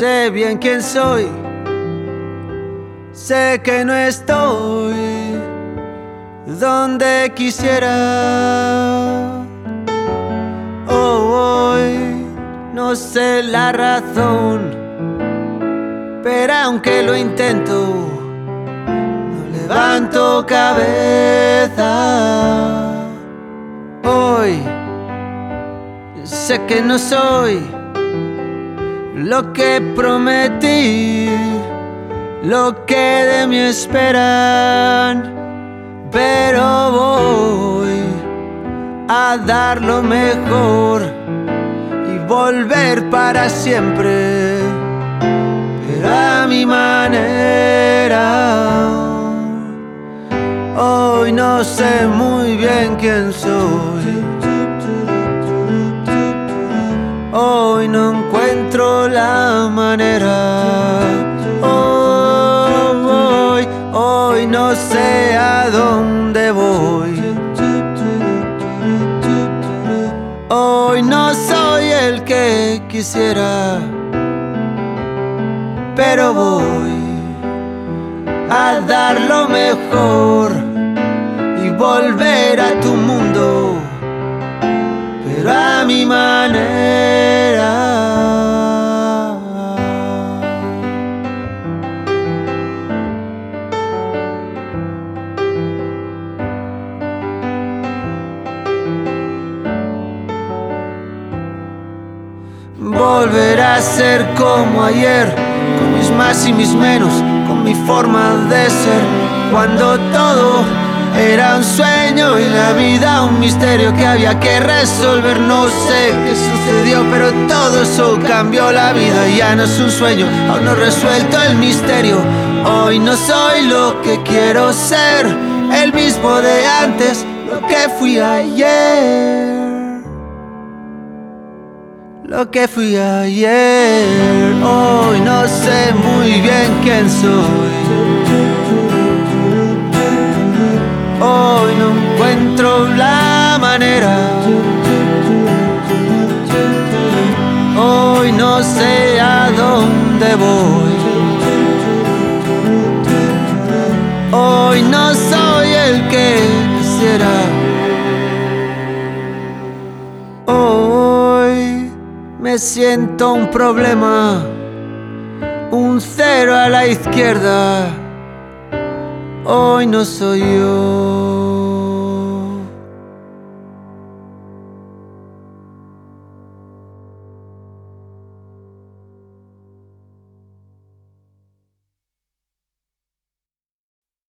sé bien quién soy, sé que no estoy donde quisiera. Hoy no sé la razón, pero aunque lo intento, no levanto cabeza. Hoy sé que no soy lo que prometí, lo que de mí esperan, pero voy a dar lo mejor y volver para siempre, pero a mi manera. Hoy no sé muy bien quién soy, hoy no encuentro la manera. Hoy no sé a dónde voy. Hoy no soy el que quisiera, pero voy a dar lo mejor y volver a tu mundo, pero a mi manera. Volver a ser como ayer, con mis más y mis menos, con mi forma de ser, cuando todo era un sueño y la vida un misterio que había que resolver. No sé qué sucedió, pero todo eso cambió la vida y ya no es un sueño, aún no he resuelto el misterio. Hoy no soy lo que quiero ser, el mismo de antes, lo que fui ayer. Lo que fui ayer. Hoy no sé muy bien quién soy, hoy no encuentro la manera. Hoy no sé a dónde voy. Hoy no soy el que quisiera. Hoy me siento un problema, un cero a la izquierda. Hoy no soy yo.